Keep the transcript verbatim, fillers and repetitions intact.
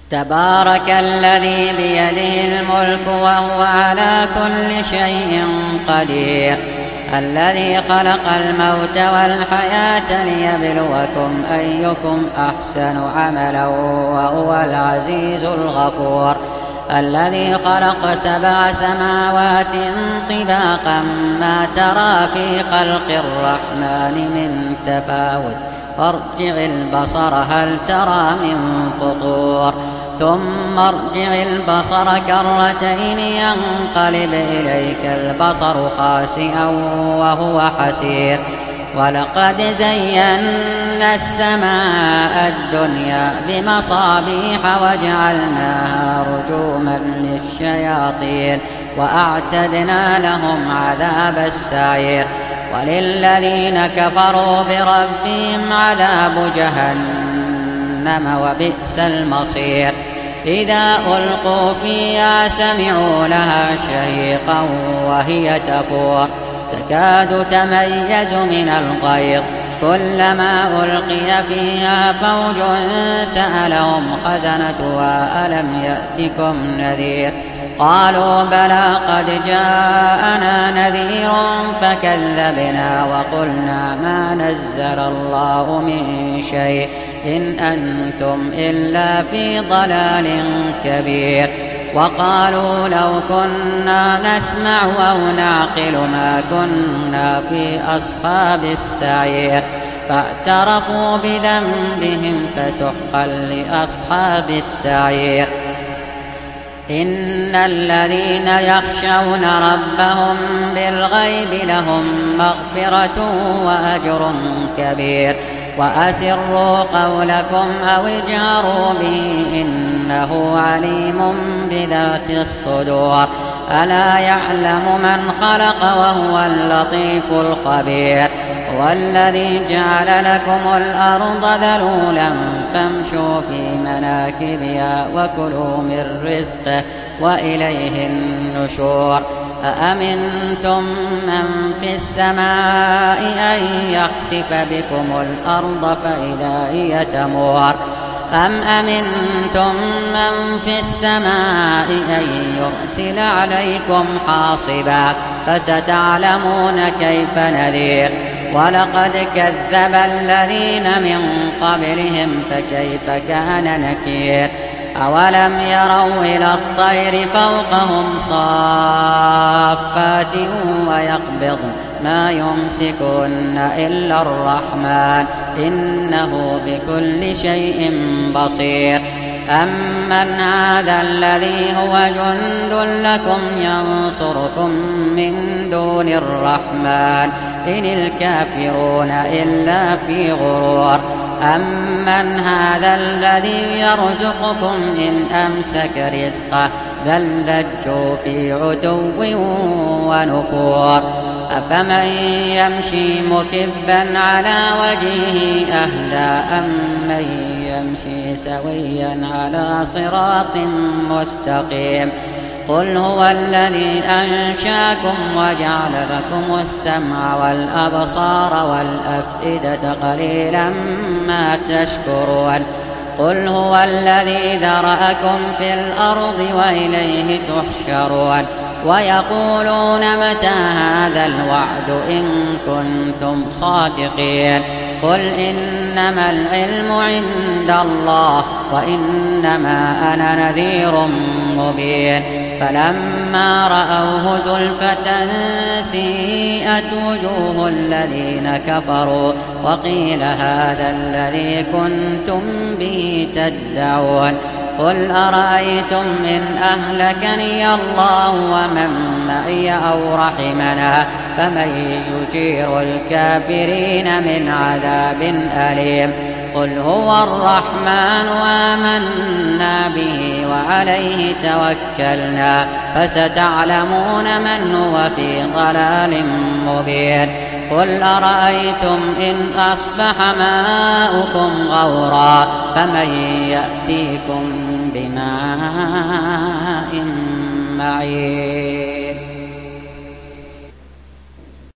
تبارك الذي بيده الملك وهو على كل شيء قدير الذي خلق الموت والحياة ليبلوكم أيكم أحسن عملا وهو العزيز الغفور الذي خلق سبع سماوات طباقا ما ترى في خلق الرحمن من تفاوت فارجع البصر هل ترى من فطور ثم ارجع البصر كرتين ينقلب إليك البصر خاسئا وهو حسير ولقد زينا السماء الدنيا بمصابيح وجعلناها رجوما للشياطين وأعتدنا لهم عذاب السعير وللذين كفروا بربهم عذاب جهنم وبئس المصير إذا ألقوا فيها سمعوا لها شهيقا وهي تفور تكاد تميز من الغيظ كلما ألقي فيها فوج سألهم خزنتها ألم يأتكم نذير قالوا بلى قد جاءنا نذير فكذبنا وقلنا ما نزل الله من شيء إن أنتم إلا في ضلال كبير وقالوا لو كنا نسمع أو نعقل ما كنا في أصحاب السعير فاعترفوا بذنبهم فسحقا لأصحاب السعير إن الذين يخشون ربهم بالغيب لهم مغفرة وأجر كبير وأسروا قولكم أو اجهروا به إنه عليم بذات الصدور ألا يعلم من خلق وهو اللطيف الخبير والذي جعل لكم الأرض ذلولا فامشوا في مناكبها وكلوا من رزقه وإليه النشور أأمنتم من في السماء أن يخسف بكم الأرض فإذا هي تمور أم أمنتم من في السماء أن يرسل عليكم حاصبا فستعلمون كيف نذير ولقد كذب الذين من قبلهم فكيف كان نكير أولم يروا إلى الطير فوقهم صافات ويقبضن ما يمسكن إلا الرحمن إنه بكل شيء بصير أمن هذا الذي هو جند لكم ينصركم من دون الرحمن إن الكافرون إلا في غرور أمن هذا الذي يرزقكم إن أمسك رزقه بل لجوا في عتو ونفور أفمن يمشي مكبا على وجهه أهدى أمن يمشي سويا على صراط مستقيم قل هو الذي أنشاكم وجعل لكم السمع والأبصار والأفئدة قليلا ما تشكرون قل هو الذي ذرأكم في الأرض وإليه تحشرون ويقولون متى هذا الوعد إن كنتم صادقين قل إنما العلم عند الله وإنما أنا نذير مبين فلما رأوه زلفة سيئت وجوه الذين كفروا وقيل هذا الذي كنتم به تدعون قل أرأيتم إن أهلكني الله ومن معي أو رحمنا فمن يجير الكافرين من عذاب أليم قل هو الرحمن آمنا به وعليه توكلنا فستعلمون من هو في ضلال مبين قل أرأيتم إن أصبح ماؤكم غورا فمن يأتيكم بماء معين